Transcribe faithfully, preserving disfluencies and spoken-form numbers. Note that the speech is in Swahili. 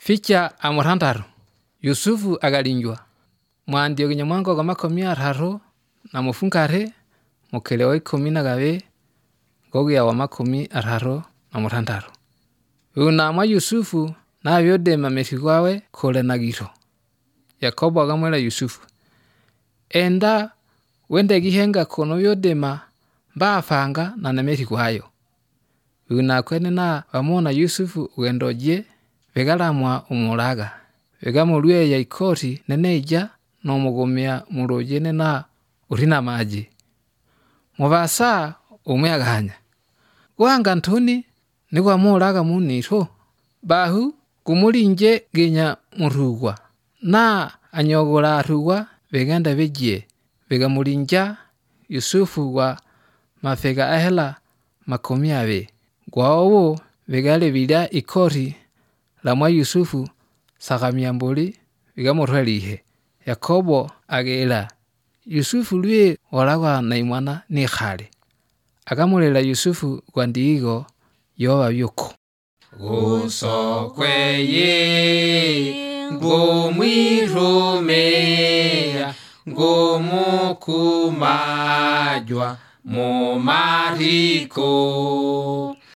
Ficha amurantaro, Yusufu agalinjwa. Mwandio kinyamwango kwa makomi araro na mufungare mukelewa ikumi na gabe gogi ya wa makomi araro na murantaro. Unamwa Yusufu na vyodema mefigwawe kole na giro. Yakobo agamwela Yusufu, enda wende gihenga kono vyodema mbafanga na nemefigwayo. Unakwene na wamona Yusufu ugendoje vegalamwa umulaga. Vegamulwe ya ikoti neneja no mugomea mulojene na urina maji. Mubasa umuyaganya. Wanga ntuni ni kwa mulaga munito. Bahu kumulinje ginya murugwa. Na anyogola arugwa veganda vejie. Vegamulinja Yusufu wa mafega ahela makomi abe. Kwa owo vegale vida ikoti la mwa Yusufu sakamiambuli vigamurwelihe. Yakobo agela Yusufu lwe walagwa na imwana ni khale. Agamulela Yusufu kwa ndiigo yoba byuko. Usokweye ngomwiromea ngomukumajwa mu mariko.